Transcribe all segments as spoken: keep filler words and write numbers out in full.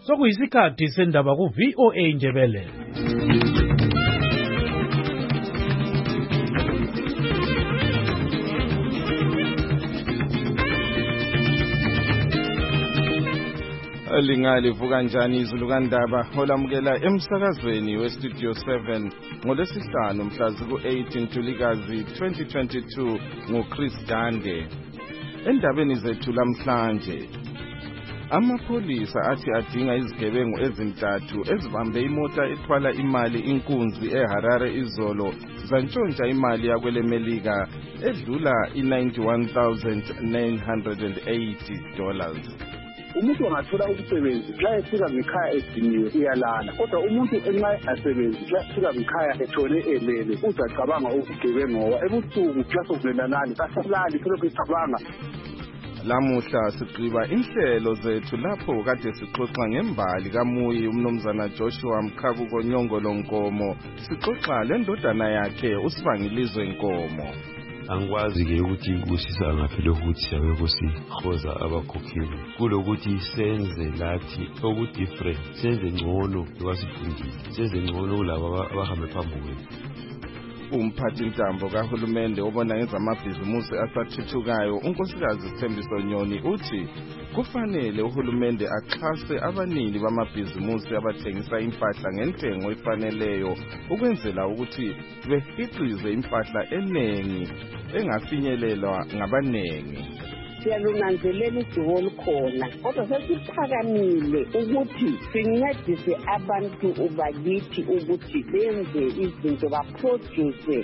sokuyisikhathi sendaba ku V O A Ndebele. Lingalivuka njani izulu kandaba olamukela emsakazweni we-Studio seven ngolesihlanu mhla ziku-eight Ntulikazi twenty twenty-two nguChris Dande. Endabeni zethu lamhlanje, amapholisa athi adinga izigebengu ezintathu ezibambe imota ethwala imali inkunzi eHarare izolo zantshontsha imali yakwelemelika edlula i-ninety-one thousand nine hundred eighty dollars. Umuntu angathola ukusebenza xa efika ngekhaya ediniwe uyalala, kodwa umuntu enxa asebenzi xa efika ngekhaya ethole elele uzacabanga ubugebengu ngoba ebusuku xa sokulenanani kasalali selokhu ecabanga. Lamuhla sigqiba inhlelo zethu lapho kade sixoxa ngembali kaMuyi umnumzana Joshua Mkhabuko Nyongolo Nkomo, sixoxa lendodana yakhe uSibangilizwe Nkomo. Angikwazi-ke ukuthi kusisa ngaphela ukuthi abekho sihoza abakhokheli kulokuthi senze lathi okudifferent, senze ngcono lokwasifundile, senze ngcono kulabo abahambe phambili. Umphathi ntambo kahulumende obona ngezamabhizimusi asathuthukayo unkosikazi Thembiso Nyoni uthi kufanele uhulumende axhase abanini bamabhizimusi abathengisa impahla ngentengo efaneleyo ukwenzela ukuthi behiqize impahla enengi engafinyelelwa ngabanengi. Siyalunanzelela udumo olukhona, kodwa sesiphakamile ukuthi sincedise abantu bakithi ukuthi benze izinto baproduce.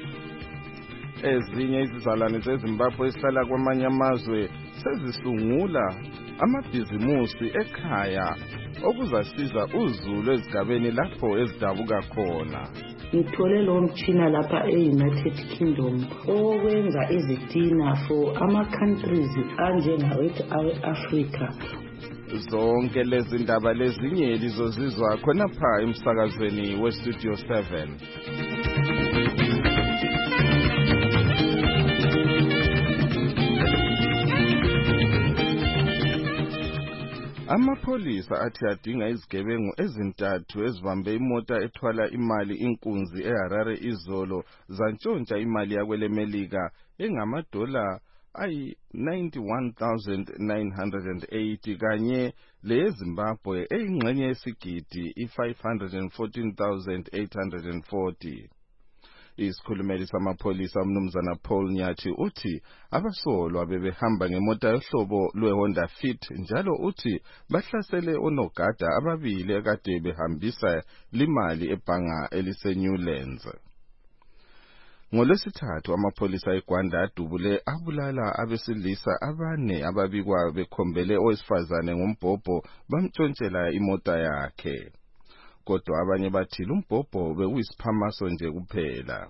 Ezinye izizalwane zeZimbabwe esihlala kwamanye amazwe sezisungula amabhizimusi ekhaya okuzasiza uzulu ezigabeni lapho ezidabuka khona. Ngithole lo mtshina lapha e-United Kingdom okwenza izitina for ama-countries anjengawethu awe-Africa. Zonke lezi ndaba lezinye lizozizwa khonapha emsakazweni we-Studio seven. Amapholisa athi adinga izigebengu ezintathu ezibambe imota ethwala imali inkunzi eHarare izolo zantshontsha imali yakwelemelika engamadola ayi ninety-one thousand nine hundred eighty kanye leyeZimbabwe eyingxenye yesigidi i-five hundred fourteen thousand eight hundred forty. Isikhulumeli samapholisa umnumzana Paul Nyathi uthi abasolwa bebehamba ngemota yohlobo lwe-Honda Fit njalo uthi bahlasele onogada ababili ekade behambisa limali ebhanga elise-Newlands. Ngolwesithathu amapholisa eGwanda adubule abulala abesilisa abane ababikwa bekhombele owesifazane ngombhobho bamtshontshela imota yakhe. Kodwa abanye bathi lumbhobho bekuyisiphamaso nje kuphela.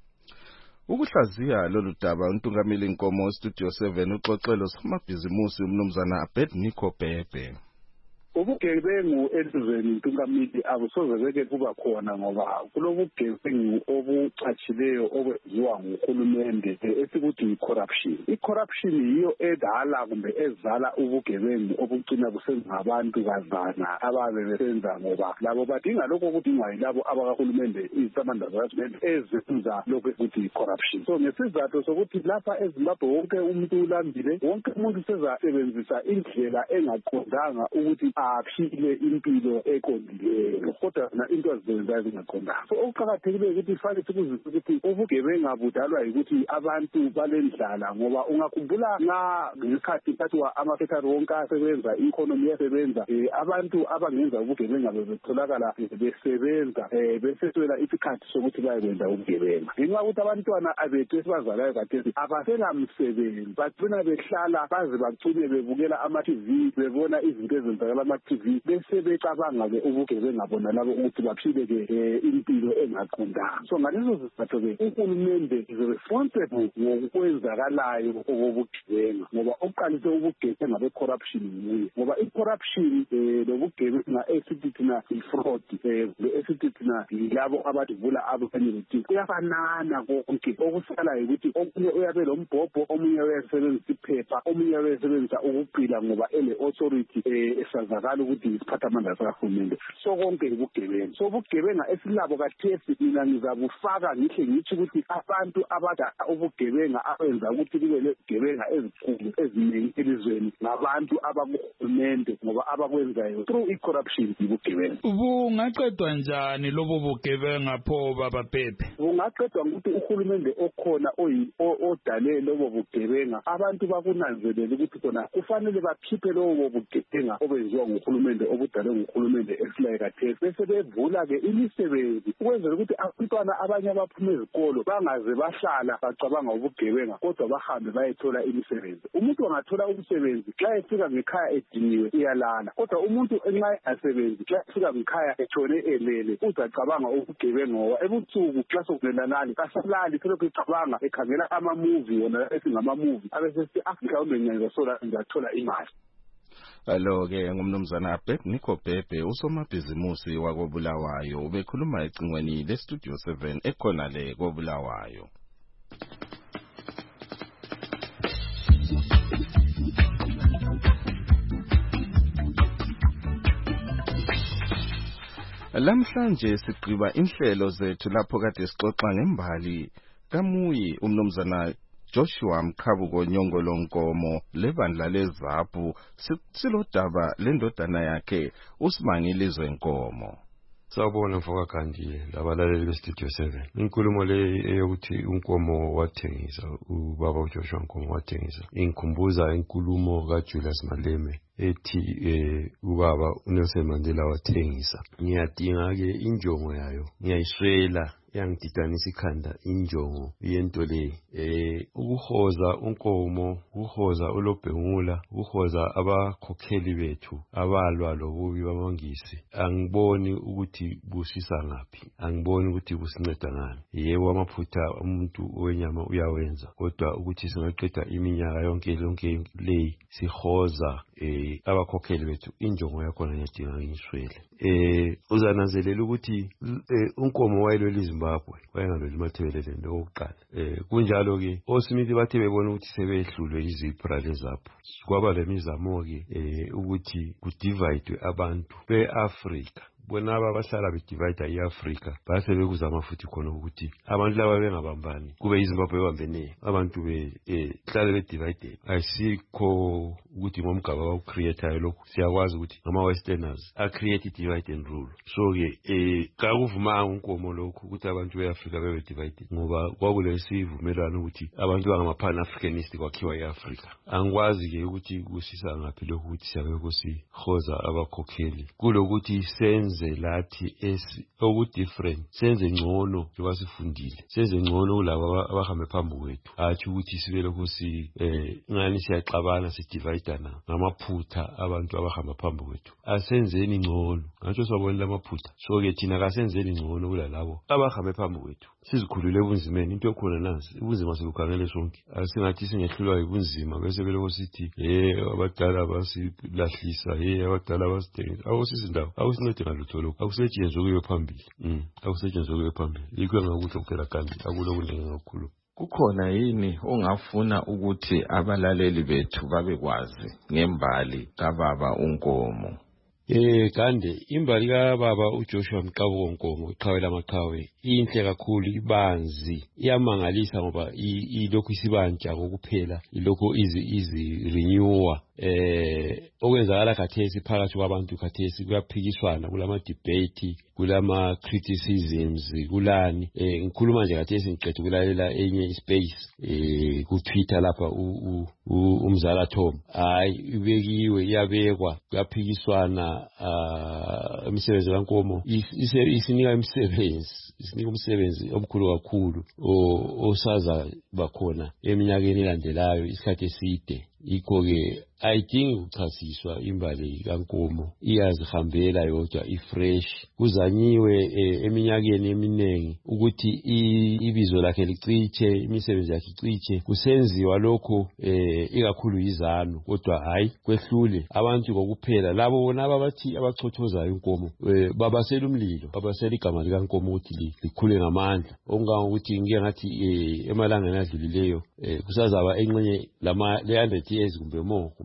Ukuhlaziya lolu daba uNtungameli Nkomo Studio seven uxoxelo samabhizimusi umnumzana Abednego Bhebhe. Ubugebengu elizweni Ntungameli abusoze beke kuba khona ngoba kulobugebengu obucatshileyo obwenziwa nguhulumende esikuthi i-corruption. I-corruption yiyo edala kumbe ezala ubugebengu obucina busenza abantu kazana ababe besenza ngoba labo badinga lokho okudingwa yilabo abakahulumende izisamanda zikahulumende ezenza lokho ukuthi i-corruption. So ngesizathu sokuthi lapha eZimbabwe wonke umuntu ulambile, wonke umuntu sezasebenzisa indlela engaqondanga ukuthi aphile impilo eqondileyo, kodwa na into azizenzayo zingaqondanga. So okuqakathekileyo ukuthi fanele sikuzwe ukuthi ubugebengu budalwa yikuthi abantu balendlala ngoba ungakhumbula nxa ngesikhathi kuthiwa amafektari wonke asebenza, i-economy yasebenza, abantu abangenza ubugebengu bebetholakala besebenza beseswela isikhathi sokuthi bayekwenza ubugebengu. Ngenxa yokuthi abantwana abethu esibazalayo khathesi abaselamsebenzi, bagcina behlala baze bagcine bebukela ama-T V, bebona izinto ezenzakala ama-T V bese becabanga-ke ubugebengu bona labo ukuthi baphile-ke impilo engaqondanga. So ngalezo zizathu-ke uhulumende is responsible ngokwenzakalayo okobugebengu ngoba oqalise ubugebengu be-corruption nguye, ngoba i-corruption lobugebengu esithi thina i-fraud esithi thina yilabo abadivula abanye bethu kuyafanana konke. Okusalayo ukuthi omunye uyabe lombhobho, omunye uyasebenzisa iphepha, omunye uyasebenzisa ukugqila ngoba ele authority esaza kwenzakala ukuthi isiphathamandla sikahulumende sokonke ubugebenga. So ubugebenga esilabo kathesi mina ngizabufaka ngihle ngithi ukuthi abantu abada ubugebenga abenza ukuthi kube lezigebenga ezikhulu eziningi elizweni ngabantu abakuhulumende ngoba abakwenzayo through i-corruption ubugebenga. Bungaqedwa njani lobo bugebenga pho baba Pepe? Bungaqedwa ngokuthi uhulumende okhona odale lobo bugebenga abantu bakunanzelele ukuthi khona kufanele bakhiphe lobo bugebenga obenziwa nguhulumende obudalwe nguhulumende esilaye kathesi bese bevula-ke imisebenzi ukwenzela ukuthi abantwana abanye abaphuma ezikolo bangaze bahlala bacabanga ubugebenga kodwa bahambe bayethola imisebenzi. Umuntu angathola umsebenzi xa efika ngekhaya ediniwe uyalala kodwa umuntu nxa engasebenzi xa efika ngekhaya etshone elele uzacabanga ubugebenga ngoba ebusuku xa sokunelalali kasalali selokhu ecabanga ekhangela ama-movie wona esingama-movie abesesithi mhlawumbe ngiyazosola ngizathola imali. Alo-ke ngumnumzana Abednego Bhebhe usomabhizimusi wakobulawayo ubekhuluma ecingweni lestudio seven ekhona le kobulawayo. Lamhlanje sigqiba inhlelo zethu lapho kade sixoxa ngembali kaMuyi umnumzana Joshua Mkhabuko Nyongolo Nkomo lebandla leZAPU silodaba lendodana yakhe uSimangilizwe Nkomo. Sawubona mfoka Gandhi labalaleli bestudio seven. Inkulumo le eyokuthi uNkomo wathengisa ubaba uJoshua Nkomo wathengisa ingikhumbuza inkulumo kaJulius Maleme ethi eh ubaba uNelson Mandela wathengisa. Ngiyadinga ke injongo yayo ngiyayiswela yangididanisa ikhanda injongo yento le eh ukuhoza uNkomo ukuhoza uLobhengula ukuhoza abakhokheli bethu abalwa lobubi bamangisi angiboni ukuthi busisa ngaphi angiboni ukuthi businceda ngani. Yebo amaphutha umuntu owenyama uyawenza kodwa ukuthi singaqeda iminyaka yonke lonke le sihoza eh abakhokheli bethu injongo yakho ngiyadinga ngishwele. Eh uzananzelela ukuthi uNkomo wayelwe Zimbabwe wayengalweli mathebelele lokuqala. Eh kunjalo ke oSmith bathe bebona ukuthi sebehlulwe izipra leZAPU kwaba lemizamo ke eh ukuthi kudivide abantu beAfrika bona abahlala bedivide iAfrika base bekuzama futhi khona ukuthi abantu laba bengabambani kube iZimbabwe bambene abantu be eh hlale bedivide ayisikho ukuthi ngomgaba bawucreate lokho siyakwazi ukuthi ama westerners a create divide and rule. So ke eh ka kuvuma uNkomo lokho ukuthi abantu beAfrika bebe divide ngoba kwakulesivumelano ukuthi abantu bangama pan Africanist kwakhiwa iAfrika. Angikwazi ke ukuthi kusisa ngaphi lokho ukuthi siyabe kusihoza abakhokheli kulokuthi senze lathi esi oku different senze ngcono njengoba sifundile senze ngcono kulabo abahambe phambi kwethu athi ukuthi sibe lokho si eh ngani siyaxabana sidividana ngamaphutha abantu abahamba phambi kwethu asenzeni ngcono ngathi sabona lamaphutha so ke thina kasenzeni ngcono kulalabo abahambe phambi kwethu sizikhulule ubunzimeni into ekhona nansi ubunzima sibukhangele sonke asingathi singehlulwa ubunzima bese beloko sithi eh abadala basilahlisa eh abadala basithengisa awusisi ndawo awusincede ngalutho lokho akusetshenzwe kuyo phambili mm akusetshenzwe kuyo phambili yikho ngakuthi kuphela kanti akulo kunenge kakhulu. Kukhona yini ongafuna ukuthi abalaleli bethu babekwazi ngembali kababa uNkomo? Eh kande imbali kababa uJoshua Mkabuko Nkomo iqhawe lamaqhawe inhle kakhulu ibanzi iyamangalisa ngoba ilokhu isibanja kokuphela ilokhu izi izi renewer eh okwenzakala khathesi phakathi kwabantu khathesi kuyaphikiswana kulama debate kulama criticisms kulani eh ngikhuluma nje khathesi ngiqedwe kulalela enye space eh ku Twitter lapha umzala Tom hayi ibekiwe iyabekwa kuyaphikiswana imisebenzi kaNkomo isinika imisebenzi isinika umsebenzi omkhulu kakhulu osaza bakhona eminyakeni elandelayo isikhathi eside ikho ke ayidingi ukuchasiswa imbali kaNkomo iyazihambela yodwa ifresh kuzanyiwe eminyakeni eminengi ukuthi ibizo lakhe lichiche imisebenzi yakhe ichiche kusenziwa lokho ikakhulu izanu kodwa hayi kwehlule abantu kokuphela labo bona ababathi abachothozayo uNkomo babasela umlilo babasela igama likaNkomo ukuthi likhule ngamandla ongangokuthi ngike ngathi emalangeni adlulileyo kusazaba encenye lama one hundred years kumbe more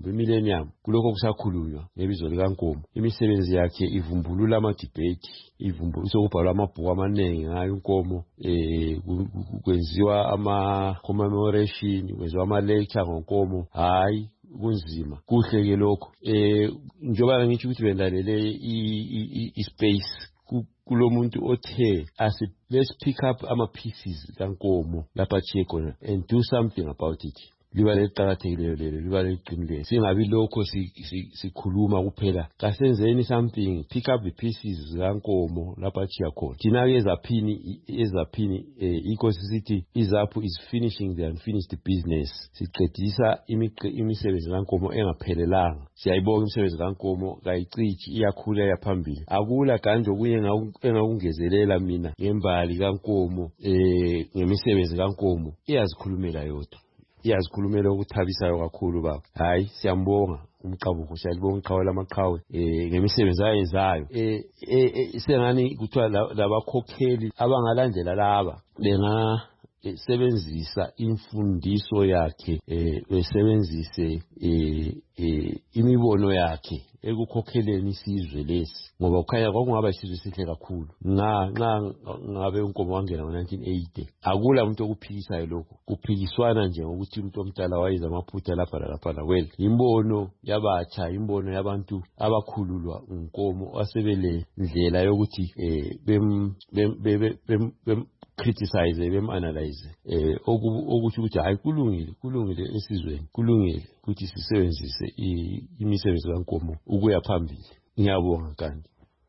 be-millennium kulokho kusakhulunywa ngebizo likaNkomo. Imisebenzi yakhe ivumbulula ama-debate, ivumbulula sokubhalwa amabhuku amaningi ngayo uNkomo, eh kwenziwa ama-commemoration, kwenziwa ama-lecture ngoNkomo. Hayi kunzima kuhle ke lokho. Eh njengoba ngithi ukuthi bendalela i-space kulomuntu othe asi let's pick up ama pieces kaNkomo lapha Chekona and do something about it. Liba leqhakathekile lelo, liba leqinile. Singabi lokho sikhuluma kuphela. Kasenzeni something, pick up the pieces kaNkomo lapha chiya khona. Thina ke ezaphini ezaphini ecosity izaphu is finishing the unfinished business. Siqedisa imisebenzi kaNkomo engaphelelanga. Siyayibonga imisebenzi kaNkomo kayicithi iyakhula yaphambili. Akula kanje okunye engakungezelela mina ngembali kaNkomo eh ngemisebenzi kaNkomo iyazikhulumela yodwa. Iyazikhulumela ukuthabisayo kakhulu baba. Hayi siyambonga umqabuko, siyalibonga iqhawe lamaqhawe eh ngemisebenzi ayenzayo. Eh sengani kuthiwa labakhokheli abangalandela laba benga sebenzisa imfundiso yakhe eh besebenzise eh imibono yakhe ekukhokheleni isizwe lesi, ngoba ukhaya kwakungaba isizwe sihle kakhulu nxa nxa ngabe uNkomo wangena ngo-nineteen eighty. Akula umuntu okuphikisayo lokho, kuphikiswana nje ukuthi umuntu omdala wayiza amaphutha lapha lapha. Well, imbono yabatsha, imbono yabantu abakhululwa uNkomo asebele ndlela yokuthi eh bem bem bem criticize bem analyze eh okuthi ukuthi hayi kulungile kulungile esizweni, kulungile ukuthi sisebenzise imisebenzi kaNkomo ukuya phambili. Ngiyabonga kanti.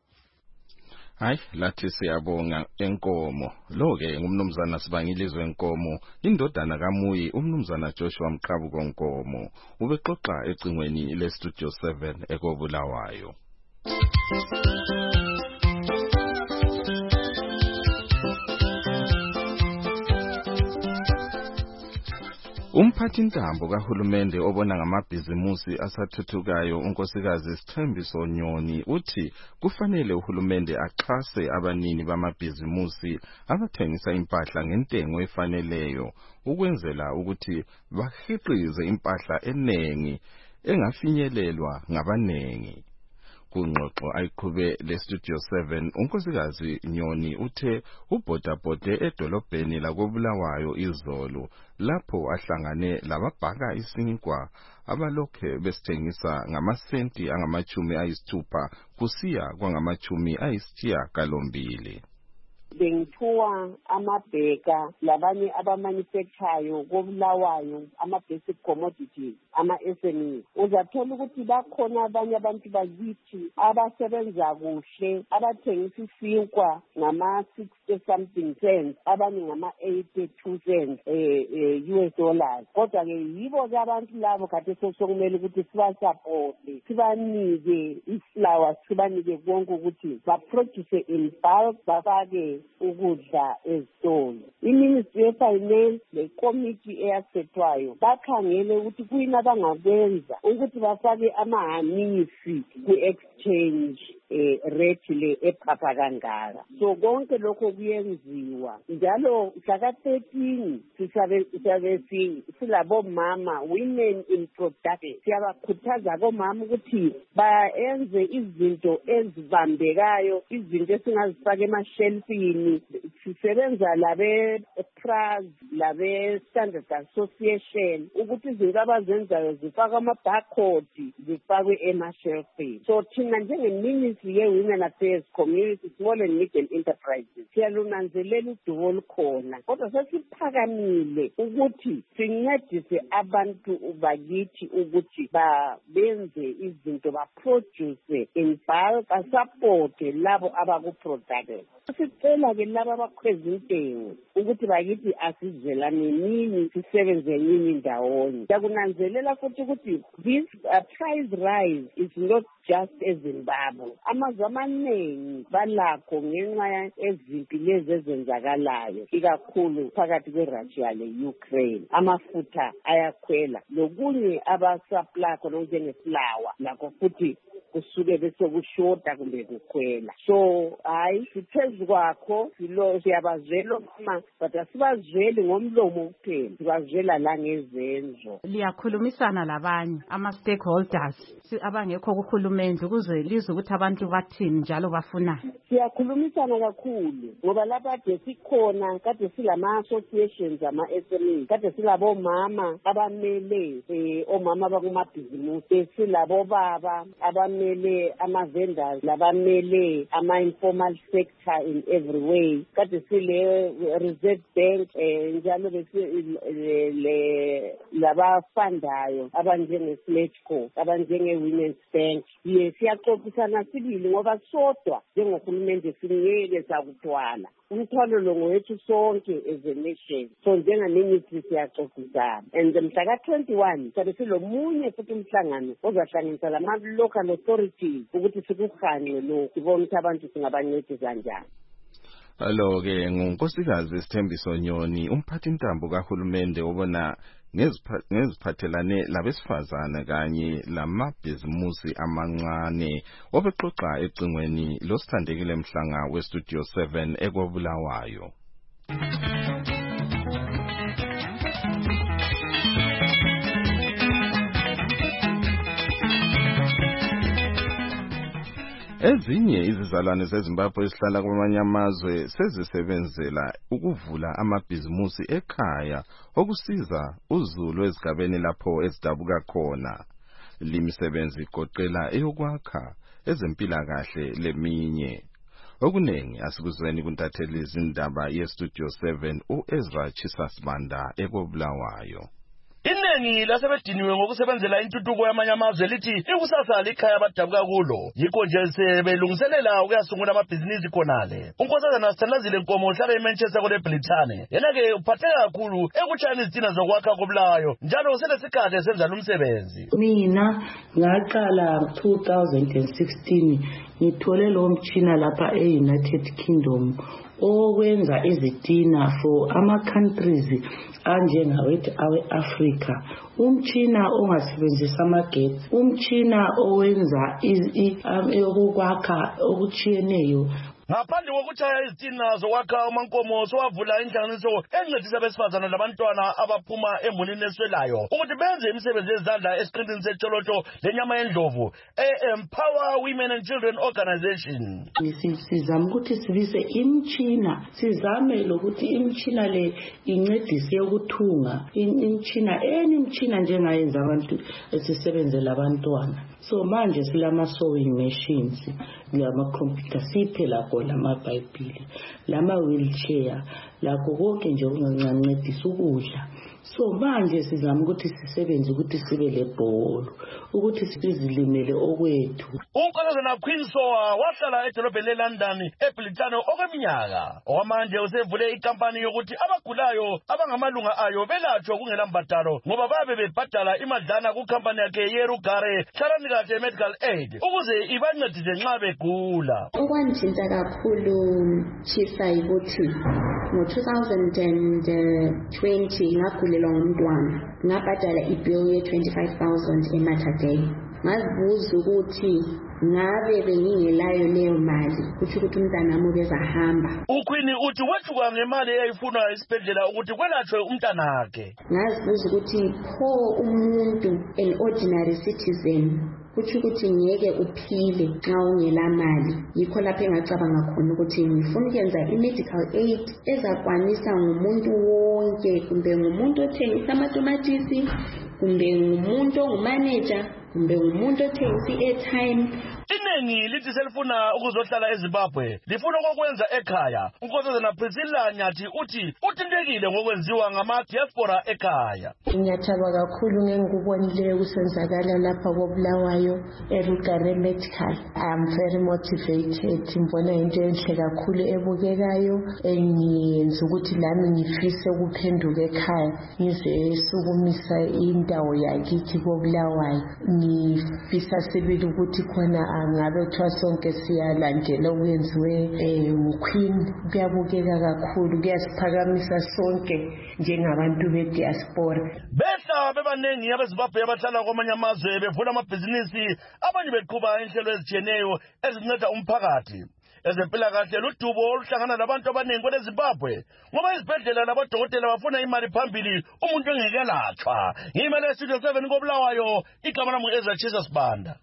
Hayi lathi siyabonga eNkomo. Lo ke ngumnumzana Sibangilizwe eNkomo, indodana kaMuyi umnumzana Joshua Mqhabuko Nkomo. Ubexoxa ecingweni le Studio seven ekobulawayo. Umphathintambo kahulumende obona ngamabhizimusi asathuthukayo unkosikazi Sithembiso Nyoni uthi kufanele uhulumende axhase abanini bamabhizimusi abathengisa impahla ngentengo efaneleyo ukwenzela ukuthi bahiqize impahla enengi engafinyelelwa ngabanengi. Kungxoxo ayiqhube le Studio seven unkosikazi Nyoni uthe ubhodabhode edolobheni lakobulawayo izolo lapho ahlangane lababhaka isinkwa abalokhe besithengisa ngamasenti angamachumi ayisithupha kusiya kwangamachumi ayisitshiya galombili. Bengithuwa amabheka labanye abamanufacturayo kobulawayo ama-basic commodities, ama-S M E. Uzathola ukuthi bakhona abanye abantu bakithi abasebenza kuhle, abathengisa isinkwa ngama-sixty something cents, abanye ngama-eighty-two cents eh U S dollars. Kodwa-ke yibo-ke abantu labo kade sokumele ukuthi sibasapote, sibanike iflour, sibanike konke ukuthi baproduce in bulk, bafake ukudla ezitolo. Iministry yefinance lekomiti eyasethwayo bakhangele ukuthi kuyini abangakwenza ukuthi bafake amahanisi ku-exchange eh rate le ephapha kangaka. So konke lokho kuyenziwa njalo mhla thirteen sisabe sisabe silabo mama women in production. Siyabakhuthaza bomama ukuthi baenze izinto ezibambekayo, izinto esingazifaka emashelfini. Sisebenza labe Pras, labe Standard Association ukuthi izinto abazenzayo zifaka ama-barcode, zifakwe emashelfini. So thina njenge-Ministry ye-Women Affairs, Community, Small and Medium Enterprises siyalunanzelela udumo olukhona, kodwa sesiphakamile ukuthi sincedise abantu bakithi ukuthi benze izinto, baproduce in bulk, basupporte labo abakuproduce. Sicela ke laba abakhweza intengo ukuthi bakithi asizvelane nini, sisebenze nini ndawonye. Siyakunanzelela futhi ukuthi this uh, price rise is not just eZimbabwe. Amazwe amaningi balakho ngenxa yezimpi lezi ezenzakalayo, ikakhulu phakathi kweRussia le-Ukraine. Amafutha ayakhwela, lokunye abasupply khona njengeflour lakho futhi kusuke bese kushoda kumbe kukhwela. So hayi siphezu kwakho silo siyabazwela mama but asibazweli ngomlomo kuphela, sibazwela la ngezenzo. Liyakhulumisana labanye ama stakeholders abangekho kuhulumende ukuze lizwe ukuthi abantu bathini njalo bafuna. Siyakhulumisana kakhulu ngoba lapha kade sikhona, kade silama associations ama S M E, kade silabo mama abamele eh omama bakumabhizimusi, silabo baba abamele ama vendors, labamele ama informal sector in every way, kade sile Reserve Bank eh njalo bese le labafandayo abanjenge Sledco, abanjenge Women's Bank. Yes, siyaxoxisana sibili ngoba sodwa njengohulumende singeke sakuthwala umthwalo lo ngowethu sonke as a nation. So njengaministry siyaxoxisana and mhla ka twenty-one sabe silomunye futhi umhlangano ozahlanganisa lama local authorities ukuthi sikuhanqe lo sibone ukuthi abantu singabancedisa kanjani. Alo ke ngunkosikazi Sithembiso Nyoni, umphathi intambo kahulumende obona ngeziphathelane labesifazana kanye lamabhizimusi amancane, obexoxa ecingweni losithandekile mhlanga weStudio seven ekobulawayo. Ezinye izizalwane zeZimbabwe esihlala kwamanye amazwe sezisebenzela ukuvula amabhizimusi ekhaya okusiza uzulu ezigabeni lapho ezidabuka khona. Limisebenzi igoqela eyokwakha, ezempilakahle leminye. Okunengi asikuzweni kuntatheli izindaba yeStudio seven uEzra Chisasibanda ekobulawayo. Iningi lasebediniwe ngokusebenzela intuthuko yamanye amazwe lithi ikusasa likhaya abadabuka kulo, yikho nje sebelungiselela ukuyasungula amabhizinisi khonale. Unkosazana Sithandazile Nkomo uhlala eManchester kule Britane, yena-ke uphatheka kakhulu ekutshayeni izitina zokwakha kobulawayo njalo selesikhathi esenza umsebenzi. Mina ngaqala two thousand sixteen ngithole lo mtshina lapha e-United Kingdom okwenza izitina for ama countries anjengawethu awe-Africa. Umtshina ongasebenzisa amagetsi, umtshina owenza eyokwakha okutshiyeneyo. Ngaphandle kokuchaya izitina zokwakha uMankomo sowavula inhlanganiso encedisa abesifazana labantwana abaphuma emulini eswelayo ukuthi benze imisebenzi yezandla esiqintini setsholotsho lenyama yendlovu, e-Empower Women and Children Organization. Sizama ukuthi sibise imtshina, sizame lokuthi imtshina le incedise ukuthunga, imtshina eni mtshina njengayenza abantu esisebenzela abantwana. So manje silama sewing machines, lama computer siphe lakho lama bhayibhili, lama wheelchair, lakho konke nje okungancedisa ukudla. So manje sizama ukuthi sisebenze ukuthi sibe lebholo, ukuthi sizilimele okwethu. Unkosazana Queen Soa wahlala edolobheni leLondon eBritane okweminyaka. Okwamanje usevule ikampani yokuthi abagulayo abangamalunga ayo belatshwe kungela mbadalo ngoba babe bebhadala imadlana kukampani yakhe yeRugare Charanikate Medical Aid ukuze ibancedise nxa begula. Okwanthinta kakhulu Chisa ukuthi ngo two thousand twenty ngagulelwa ngumntwana, ngabhadala ibill ye twenty-five thousand eMater Dei. Ngazibuza ukuthi ngabe bengingelayo leyo mali kuthi ukuthi umntanami ubezahamba. Uqueen uthi wethuka ngemali eyayifunwa esibhedlela ukuthi kwelatshwe umntanakhe. Ngazibuza ukuthi pho umuntu, an ordinary citizen, kuthi ukuthi ngeke uphile nxa ungela mali. Yikho lapho engacabanga khona ukuthi ngifuna ukwenza i-medical aid ezakwanisa ngumuntu wonke, kumbe ngumuntu othengisa amatomatisi, kumbe ngumuntu ongumanager, kumbe ngumuntu othengisa i-airtime. Iningi lithi selifuna ukuzohlala eZimbabwe, lifuna ukwenza ekhaya. Unkosazana Priscilla Nyathi uthi uthintekile ngokwenziwa ngama-diaspora ekhaya. Ngiyathaba kakhulu ngengikubonileyo kusenzakala lapha kobulawayo eRugare Medical. I am very motivated. Ngibona into enhle kakhulu ebukekayo engiyenza ukuthi lami ngifise ukuphenduka ekhaya ngizesukumisa indawo yakithi kobulawayo. Ngifisa sibili ukuthi khona angabe thwa sonke siyalandela okwenziwe uQueen. Kuyabukeka kakhulu, kuyasiphakamisa sonke njengabantu bediaspora. Behla Phela bebaningi abeZimbabwe abahlala kwamanye amazwe bevula amabhizinisi abanye beqhuba inhlelo ezitshiyeneyo ezinceda umphakathi. Ezempilakahle ludubo oluhlangana labantu abaningi kweleZimbabwe ngoba izibhedlela labodokotela bafuna imali phambili umuntu engekelatshwa. Ngimele Studio seven koBulawayo, igama lami Ezra Jesus Banda.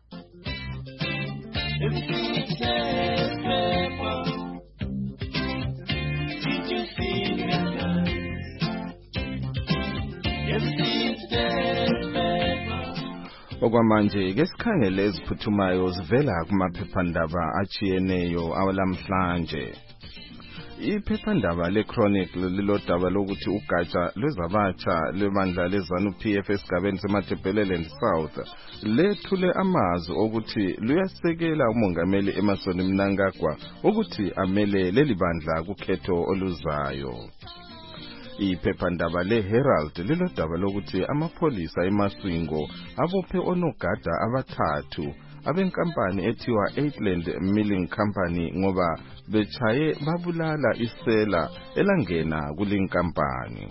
Okwamanje ke sikhangele eziphuthumayo zivela kumaphephandaba achiyeneyo awalamhlanje. Iphephandaba leChronicle lilodaba lokuthi ugatsha lwezabatsha lebandla leZANU-P F esigabeni seMatabeleland South lethule amazwi okuthi luyasekela umongameli Emmerson Mnangagwa ukuthi amele leli bandla kukhetho oluzayo. Iphephandaba leHerald lilodaba lokuthi amapholisa eMaswingo abophe onogada abathathu abenkampani ethiwa Eightland Milling Company ngoba bechaye babulala isela elangena kulinkampani.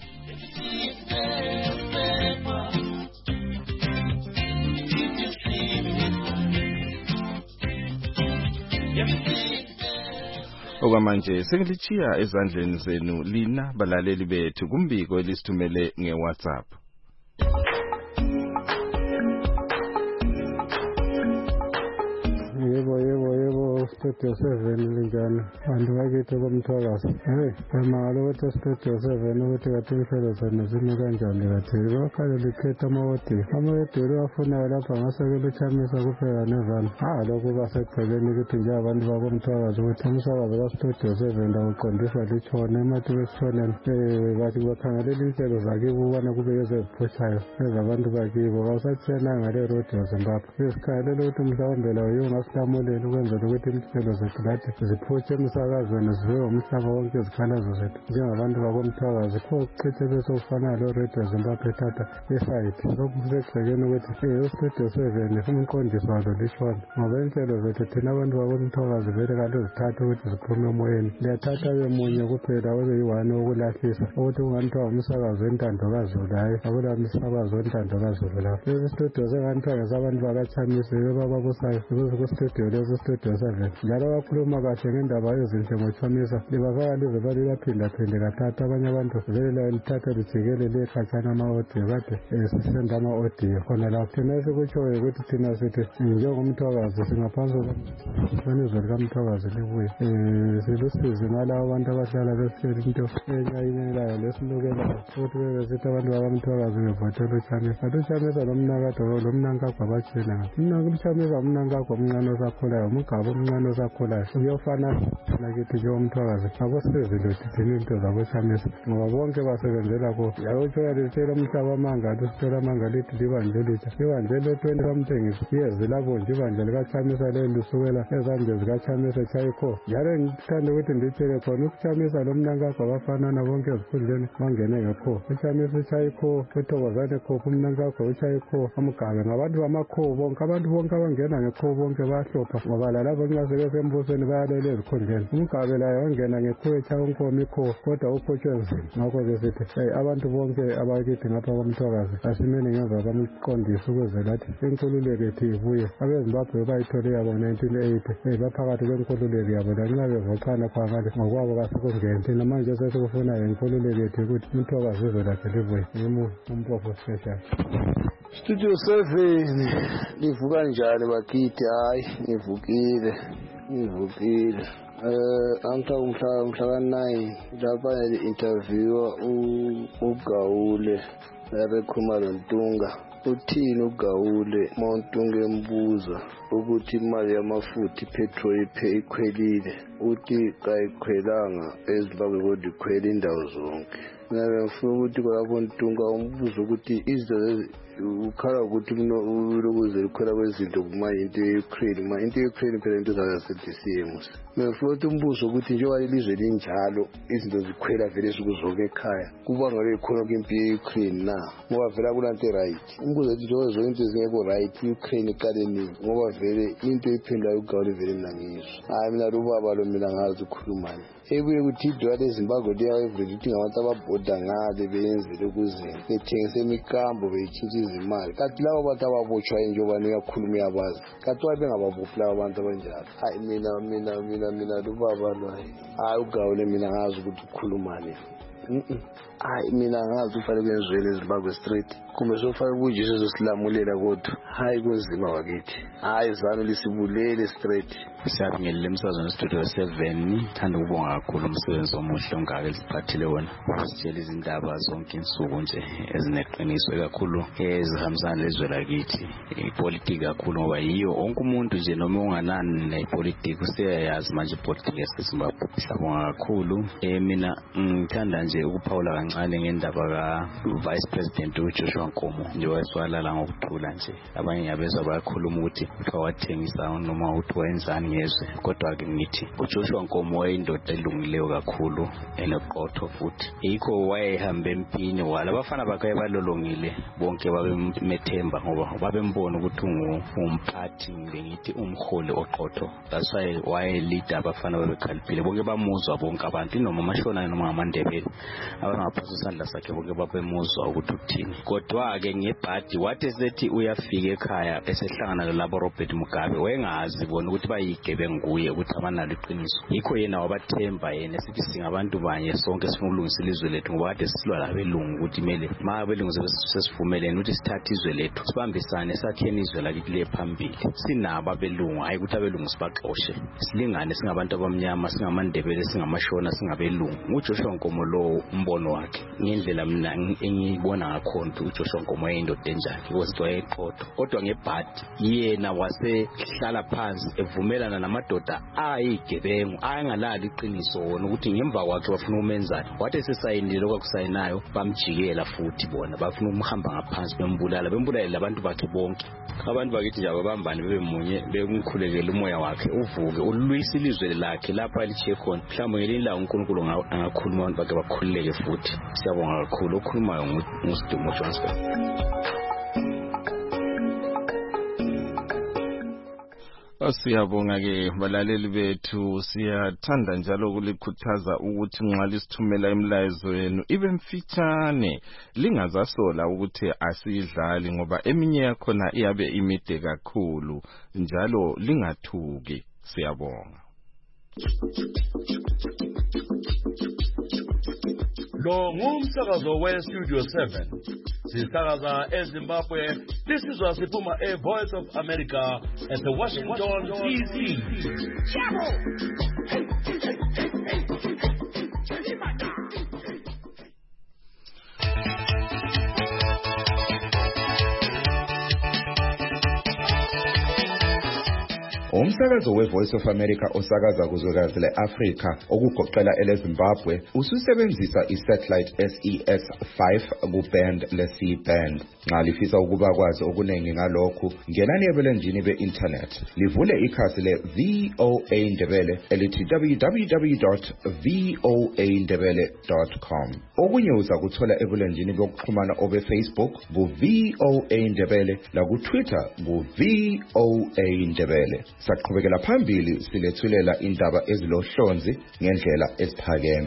Okwamanje sengilichiya ezandleni zenu lina balaleli bethu kumbiko elisithumele ngeWhatsApp. Yebo yebo yebo Studio seven linjani bantu bakithi bomthwakazi. Hey emalo ukuthi Studio seven ukuthi kathi inhlelo zenu zime kanjani kathi bakhala likhetha amawodi amawodi afuna lapha ngase luchamisa kuphela nevani. Ah lokho basekupheleni ukuthi nje abantu babomthwakazi ukuthi umsakazo ka Studio seven awuqondiswa lichona emathi besithonela eh bathi bakhangelela inhlelo zakibo ubona kube eziphutshayo ezabantu bakibo basathena ngale road yaZimbabwe. Besikhalela ukuthi mhlawumbe lawo yongahlamulela ukwenzela ukuthi inhlelo zethu lathi ziphutshe emsakazweni ziwe umhlaba wonke izikhalazo zethu njengabantu babomthwakazi kho kuchithe bese ufana lo radio Zimbabwe ethatha esayiti lokhu kusekugxekeni ukuthi eStudio seven umqondisi walo lishona ngoba inhlelo zethu thina abantu babomthwakazi vele kanti zithatha ukuthi ziphume emoyeni liyathatha bemunye kuphela webe yiwani okulahlisa ukuthi unganthiwa umsakazo wentando kaZulu hayi akula umsakazo wentando kaZulu lapho eStudio seven abantu bakachamisa bebababusayo kustudio leso Studio seven njalo bakhuluma kahle ngendaba yezinhle ngochamisa libafaka lize balilaphinda phinde kathatha abanye abantu vele lithatha lijikele lekhatshana ama-audio kade sisenda ama-audio khona lapho thina esikutshoyo ukuthi thina sithi njengomthwakazi singaphansi kwenizwe likamthwakazi libuye silusizi ngalabo abantu abahlala besitshela into enyayinelayo lesilukelayo ukuthi bebesithi abantu babamthwakazi bevotela uchamisa luchamisa lomnakade lomnankagwa batshela ngathi luchamisa umnankagwa omncane osakhulayo umugaba omncane osakhulayo uyofana lakithi njengomthwakazi aboseziloti thina into zabochamisa ngoba bonke basebenzela ko yakutshoya litshela umhlaba amangalo sitshela amangalo lithi libanje litsha ibanje letweni kamthengisi yezi labo nje ibanje likachamisa leli lusukela ezandle zikachamisa chayikho njalo ngithanda ukuthi nditshele khona ukuchamisa lo mnankagwa bafanana bonke ezikhundleni bangene ngekho uchamisa uchayikho uthokozane khopha umnankagwa uchayikho amgabe ngabantu bamakho bonke abantu bonke abangena ngekho bonke bahlopha ngoba lalapho nxa sebesembusweni bayalele ezikhundleni umgabe layo wangena ngekho echaya unkomo ikho kodwa ukhotshwe nzima ngakho-ke sithi abantu bonke abakithi ngapha komthwakazi asimele ngemva kwamqondisi ukuze lathi inkululeko ethu ibuye abezimbabwe bayithole yabo nineteen eighty baphakathi kwenkululeko yabo lanxa bevoxana phakathi ngokwabo kasikungeni thina manje sesikufunayo inkululeko ethu ukuthi umthwakazi izwe lakhe libuye yimo umpofo special. Studio seven livuka njani bakithi? Hayi ngivukile ngivukile eh amhla umhla umhla ka nine lapha le-interview uGawule Khumalo Ntunga uthini uGawule Montunga embuza ukuthi imali yamafutha ipetrol ikhwelile uthi kayikhwelanga eZimbabwe kodwa ikhwela indawo zonke. Mina ngifuna ukuthi kwalapho Ntunga umbuzo ukuthi izinto ukhala ukuthi ulokuze likhwela kwezinto kuma into ye-Ukraine ma into ye-Ukraine phela into zakasebdisimus. Mina ngifuna ukuthi umbuzo ukuthi njengoba ilizwe linjalo izinto zikhwela vele sikuzonke ekhaya kubanga lekhona kwimpi ye-Ukraine na ngoba vele kulanto right umbuzo ukuthi njengoba zonke into zingekho right i-Ukraine iqale nini ngoba vele into iphendayo uGawule vele nangizwa. Hayi mina lubaba lo mina ngazi ukhulumani ebuye ukuthi idollar leZimbabwe liya every ukuthi ngabantu ababhodi imoda ngale beyenzile ukuze bethengise imikambo beyitshintsha izimali kanti labo bantu ababotshwa njengoba niyakhuluma yabazi kanti wabe ngababophi labo bantu abanjalo hayi mina mina mina mina lubaba lwaye hayi ugawule mina ngazi ukuthi ukhulumani hayi mina ngazi ufanele kwenziwe eZimbabwe Street kumbe sofanele kuJesu zosilamulela kodwa hayi kunzima wakithi hayi zalo lisibulele straight. Siyabingelela emsazweni studio seven thanda ukubonga kakhulu umsebenzi omuhle ongaka eliphathile wona usitshela izindaba zonke insuku nje ezineqiniso kakhulu ezihambisana lezwe lakithi ipolitiki kakhulu ngoba yiyo onke umuntu nje noma unganani nepolitiki useyayazi manje ipolitiki yaseZimbabwe. Siyabonga kakhulu mina ngithanda nje ukuphawula kancane ngendaba ka Vice President uJoshua Nkomo nje wayeswalala ngokuthula nje abanye yabezwa bayakhuluma ukuthi wathengisa noma uthi wenzani ngezwe kodwa ke ngithi uJoshua Nkomo wayindoda elungileyo kakhulu enoqotho futhi yikho wayehambe empini wala abafana bakhe balolongile bonke babemethemba ngoba babembona ukuthi ungumphathi ngithi umholi oqotho that's why waye leader abafana babekhalipile bonke bamuzwa bonke abantu noma amashona noma amandebele abangaphuza isandla sakhe bonke babemuzwa ukuthi uthini kodwa ke ngebhadi wathi sethi uyafika ekhaya esehlangana nalabo Robert Mugabe wayengazi bona ukuthi bayigebe nguye ukuthi abanalo iqiniso yikho yena wabathemba yena sithi singabantu banye sonke sifuna ukulungisa ilizwe lethu ngoba kade silwa labelungu ukuthi mele ma belungu sesivumelene ukuthi sithathe izwe lethu sibambisane sakheni izwe lakithi le phambili sinabo abelungu hayi ukuthi abelungu sibaxoshe silingane singabantu abamnyama singamandebele singamashona singabelungu uJoshua Nkomo lo umbono wakhe ngendlela mina engibona ngakhona ukuthi uJoshua Nkomo yindoda enjani wesitwa eqotho kodwa ngebhadi yena wasehlala phansi evumelana namadoda ayigebengu ayengalali iqiniso wona ukuthi ngemva kwakhe bafuna umenzana wathi esesayinile lokwakusayinayo bamjikela futhi bona bafuna umhamba ngaphansi bembulala bembulala abantu bakhe bonke abantu bakithi nje abambane bebemunye bekumkhulekela umoya wakhe uvuke ulwisa ilizwe lakhe lapha lichiye khona mhlawumbe ngelinye la uNkulunkulu angakhuluma abantu bakhe bakhululeke futhi siyabonga kakhulu okhulumayo nguSidumo Johnson. Siyabonga ke balaleli bethu siyathanda njalo ukulikhuthaza ukuthi nxa lisithumela imlayezo yenu ibe mfitshane lingazasola ukuthi asiyidlali ngoba eminye yakhona iyabe imide kakhulu njalo lingathuki. Siyabonga. Lo ngumsakazo we-Studio seven. Sisakaza eZimbabwe. Lisizwa siphuma e-Voice of America at the Washington D C. Umsakazo we-Voice of America osakaza kuzwekazi le-Afrika okugoqela ele-Zimbabwe ususebenzisa i-satellite S E S five ku-band le-C band. Nxa lifisa ukuba kwazi okuningi ngalokhu ngenani ebulenjini be-internet livule ikhasi le-V O A Ndebele elithi w w w dot v o a ndebele dot com. Okunye uza kuthola ebulenjini bokuxhumana obe-Facebook ku-V O A Ndebele laku-Twitter ku-V O A Ndebele. Saqhubekela phambili silethulela indaba ezilohlonzi ngendlela esiphakeme.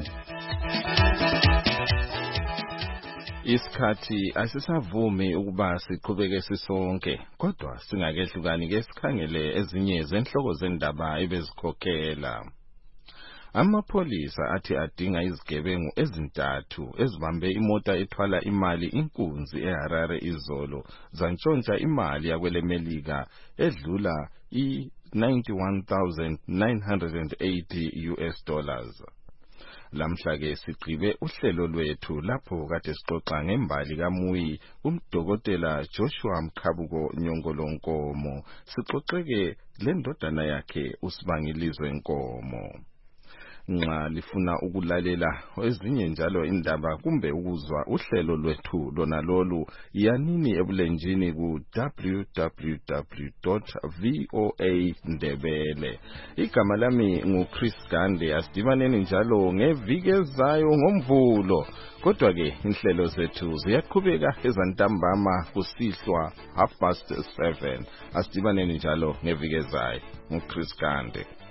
Isikhathi asisavumi ukuba siqhubeke sisonke kodwa singakehlukani ke sikhangele ezinye zenhloko zendaba ebezikhokhela. Amapholisa athi adinga izigebengu ezintathu ezibambe imota ethwala imali inkunzi eHarare izolo zantshontsha imali yakwelemelika edlula i ninety-one thousand nine hundred eighty U S dollars. Lamhla ke sigqibe uhlelo lwethu lapho kade sixoxa ngembali kaMuyi umdokotela Joshua Mkhabuko Nyongolo Nkomo sixoxeke lendodana yakhe uSibangilizwe Nkomo. Nxa lifuna ukulalela ezinye njalo indaba kumbe ukuzwa uhlelo lwethu lona lolu yanini ebulenjini ku w w w dot v o a ndebele. Igama lami nguChris Gande. Asidibaneni njalo ngeviki ezayo ngoMvulo. Kodwa ke inhlelo zethu ziyaqhubeka ezantambama kusihlwa half past seven. Asidibaneni njalo ngeviki ezayo nguChris Gande.